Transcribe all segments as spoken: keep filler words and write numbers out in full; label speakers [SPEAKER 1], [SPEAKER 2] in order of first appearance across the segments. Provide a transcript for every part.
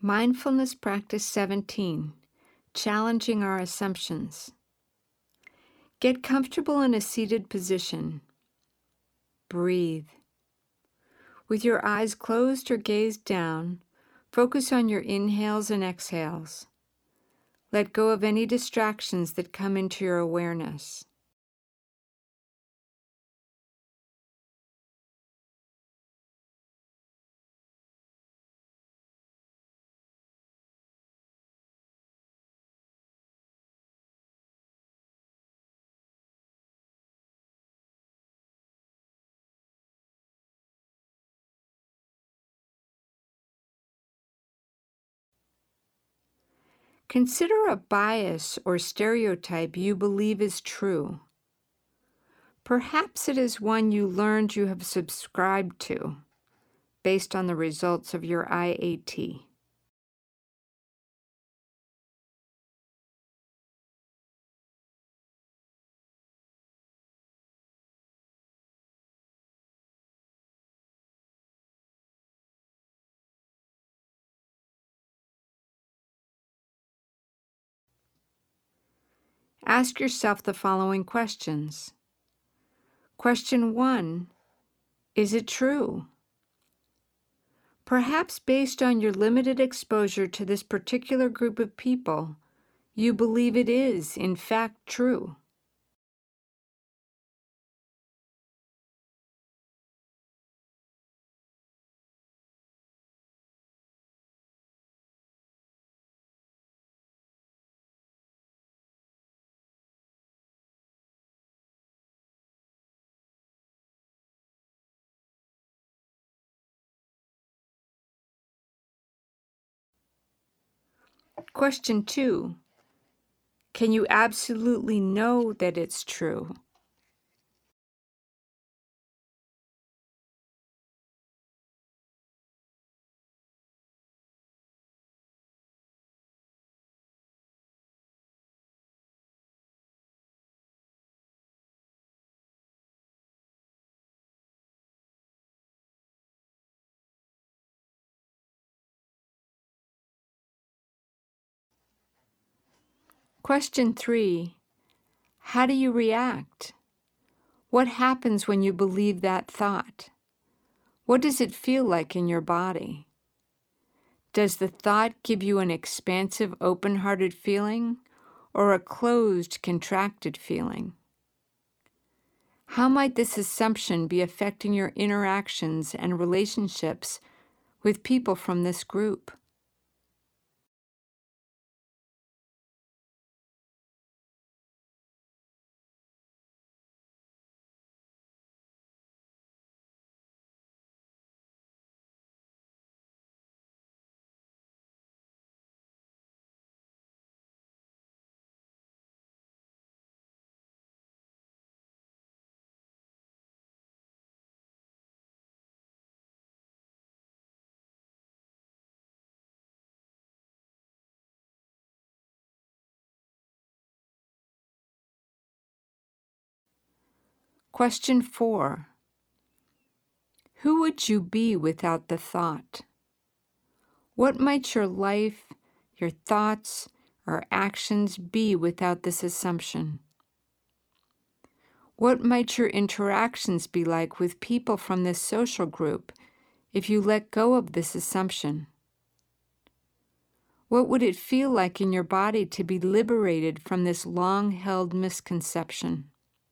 [SPEAKER 1] Mindfulness Practice seventeen, Challenging Our Assumptions. Get comfortable in a seated position. Breathe. With your eyes closed or gazed down, focus on your inhales and exhales. Let go of any distractions that come into your awareness. Consider a bias or stereotype you believe is true. Perhaps it is one you learned you have subscribed to, based on the results of your I A T. Ask yourself the following questions. Question one, is it true? Perhaps based on your limited exposure to this particular group of people, you believe it is, in fact, true. Question two, can you absolutely know that it's true? Question three, how do you react? What happens when you believe that thought? What does it feel like in your body? Does the thought give you an expansive, open-hearted feeling or a closed, contracted feeling? How might this assumption be affecting your interactions and relationships with people from this group? Question four, who would you be without the thought? What might your life, your thoughts, or actions be without this assumption? What might your interactions be like with people from this social group if you let go of this assumption? What would it feel like in your body to be liberated from this long-held misconception?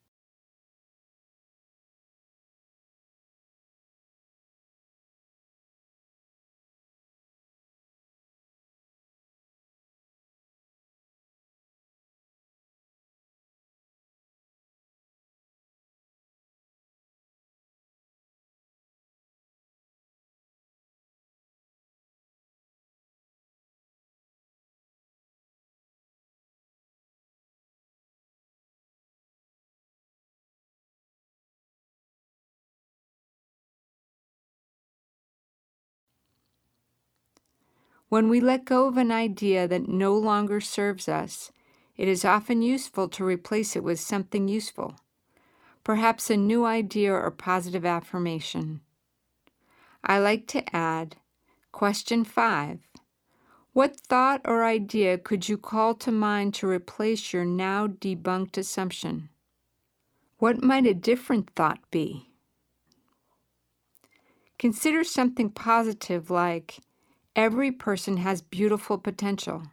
[SPEAKER 1] When we let go of an idea that no longer serves us, it is often useful to replace it with something useful, perhaps a new idea or positive affirmation. I like to add, question five, What thought or idea could you call to mind to replace your now debunked assumption? What might a different thought be? Consider something positive like, every person has beautiful potential.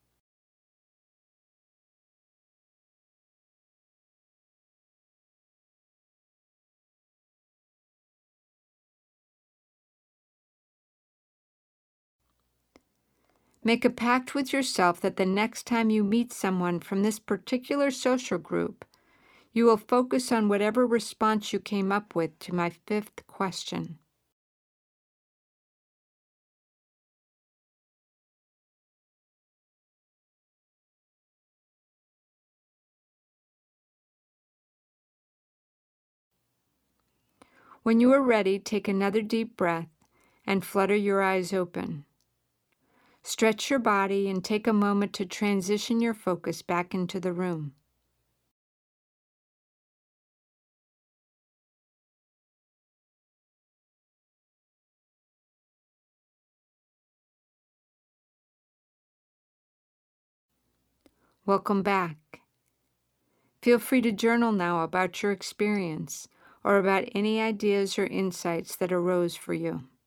[SPEAKER 1] Make a pact with yourself that the next time you meet someone from this particular social group, you will focus on whatever response you came up with to my fifth question. When you are ready, take another deep breath and flutter your eyes open. Stretch your body and take a moment to transition your focus back into the room. Welcome back. Feel free to journal now about your experience or about any ideas or insights that arose for you.